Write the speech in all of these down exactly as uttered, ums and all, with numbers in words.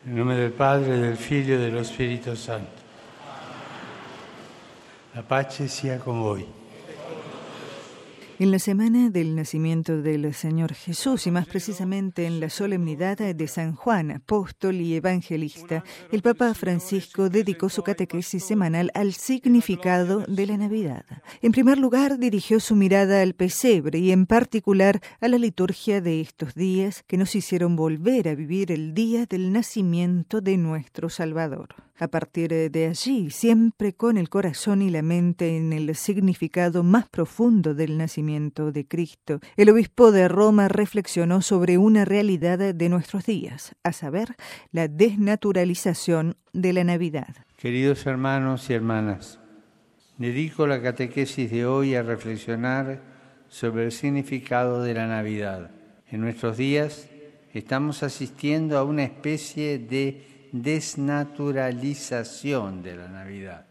Nel nome del Padre, del Figlio e dello Spirito Santo. La pace sia con voi. En la semana del nacimiento del Señor Jesús, y más precisamente en la solemnidad de San Juan, apóstol y evangelista, el Papa Francisco dedicó su catequesis semanal al significado de la Navidad. En primer lugar, dirigió su mirada al pesebre y en particular a la liturgia de estos días que nos hicieron volver a vivir el día del nacimiento de nuestro Salvador. A partir de allí, siempre con el corazón y la mente en el significado más profundo del nacimiento de Cristo, el obispo de Roma reflexionó sobre una realidad de nuestros días, a saber, la desnaturalización de la Navidad. Queridos hermanos y hermanas, dedico la catequesis de hoy a reflexionar sobre el significado de la Navidad. En nuestros días estamos asistiendo a una especie de desnaturalización de la Navidad.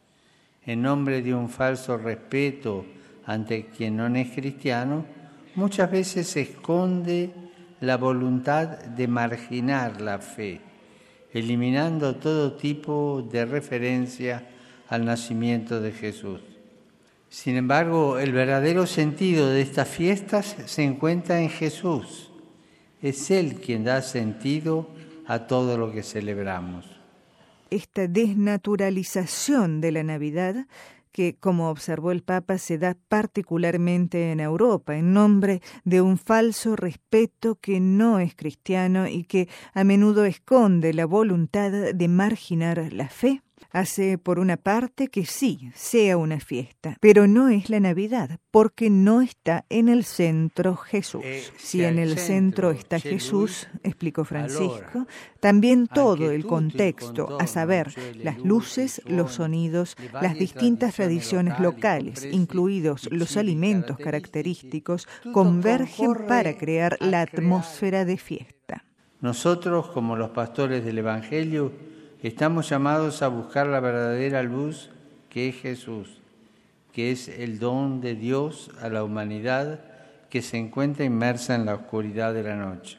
En nombre de un falso respeto ante quien no es cristiano, muchas veces se esconde la voluntad de marginar la fe, eliminando todo tipo de referencia al nacimiento de Jesús. Sin embargo, el verdadero sentido de estas fiestas se encuentra en Jesús. Es Él quien da sentido a todo lo que celebramos. Esta desnaturalización de la Navidad, que, como observó el Papa, se da particularmente en Europa, en nombre de un falso respeto que no es cristiano y que a menudo esconde la voluntad de marginar la fe, hace por una parte que sí, sea una fiesta, pero no es la Navidad, porque no está en el centro Jesús. Eh, si en el centro está Jesús, explicó Francisco, también todo el contexto, a saber, las luces, los sonidos, las distintas tradiciones locales, incluidos los alimentos característicos, convergen para crear la atmósfera de fiesta. Nosotros, como los pastores del Evangelio, estamos llamados a buscar la verdadera luz que es Jesús, que es el don de Dios a la humanidad que se encuentra inmersa en la oscuridad de la noche.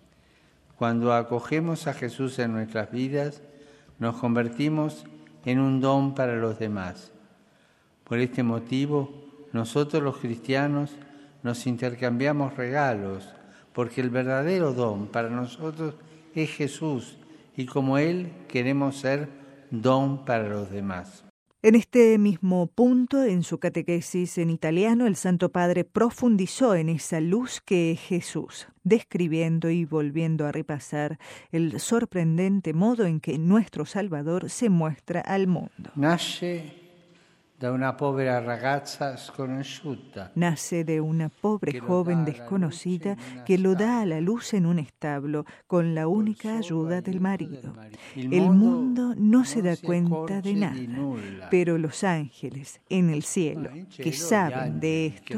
Cuando acogemos a Jesús en nuestras vidas, nos convertimos en un don para los demás. Por este motivo, nosotros los cristianos nos intercambiamos regalos, porque el verdadero don para nosotros es Jesús, y como Él queremos ser don para los demás. En este mismo punto, en su catequesis en italiano, el Santo Padre profundizó en esa luz que es Jesús, describiendo y volviendo a repasar el sorprendente modo en que nuestro Salvador se muestra al mundo. Nace da una povera ragazza sconosciuta. Nace de una pobre joven desconocida que lo da a la luz en un establo con la única ayuda del marido. El mundo no se da cuenta de nada, pero los ángeles en el cielo, que saben de esto,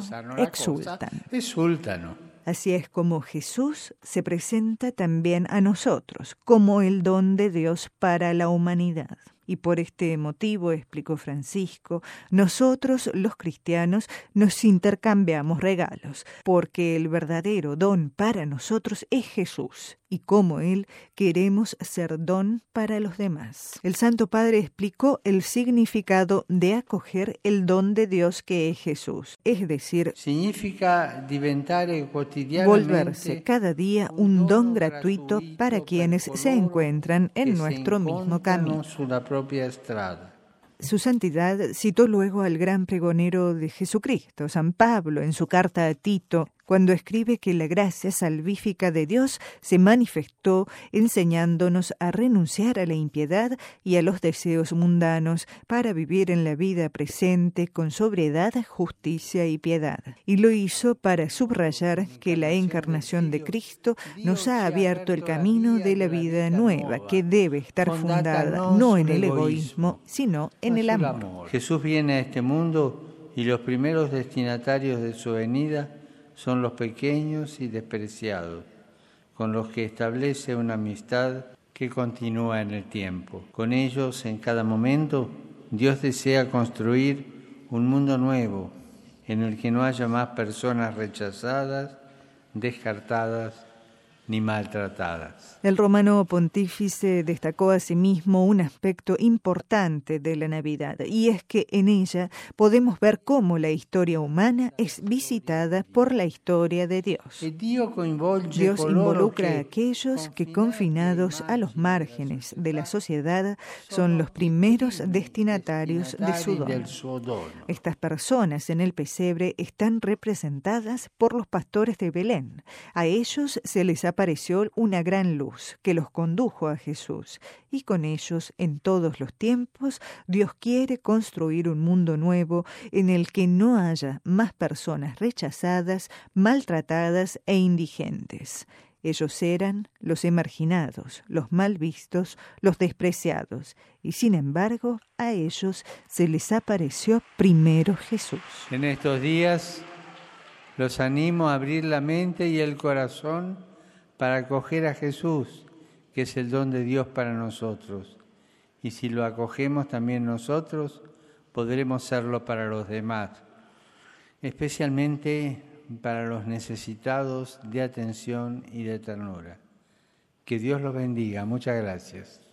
exultan. Así es como Jesús se presenta también a nosotros, como el don de Dios para la humanidad. Y por este motivo, explicó Francisco, nosotros los cristianos nos intercambiamos regalos, porque el verdadero don para nosotros es Jesús, y como Él queremos ser don para los demás. El Santo Padre explicó el significado de acoger el don de Dios que es Jesús, es decir, significa diventare quotidianamente volverse cada día un don gratuito para quienes se encuentran en nuestro mismo camino. Su Santidad citó luego al gran pregonero de Jesucristo, San Pablo, en su carta a Tito, cuando escribe que la gracia salvífica de Dios se manifestó enseñándonos a renunciar a la impiedad y a los deseos mundanos para vivir en la vida presente con sobriedad, justicia y piedad. Y lo hizo para subrayar que la encarnación de Cristo nos ha abierto el camino de la vida nueva, que debe estar fundada no en el egoísmo, sino en el amor. Jesús viene a este mundo y los primeros destinatarios de su venida son los pequeños y despreciados, con los que establece una amistad que continúa en el tiempo. Con ellos, en cada momento, Dios desea construir un mundo nuevo, en el que no haya más personas rechazadas, descartadas ni maltratadas. El romano pontífice destacó asimismo un aspecto importante de la Navidad, y es que en ella podemos ver cómo la historia humana es visitada por la historia de Dios. Dios involucra a aquellos que, confinados a los márgenes de la sociedad, son los primeros destinatarios de su don. Estas personas en el pesebre están representadas por los pastores de Belén. A ellos se les apareció una gran luz que los condujo a Jesús, y con ellos en todos los tiempos Dios quiere construir un mundo nuevo en el que no haya más personas rechazadas, maltratadas e indigentes. Ellos eran los emarginados, los mal vistos, los despreciados, y sin embargo a ellos se les apareció primero Jesús. En estos días los animo a abrir la mente y el corazón para acoger a Jesús, que es el don de Dios para nosotros. Y si lo acogemos también nosotros, podremos serlo para los demás, especialmente para los necesitados de atención y de ternura. Que Dios los bendiga. Muchas gracias.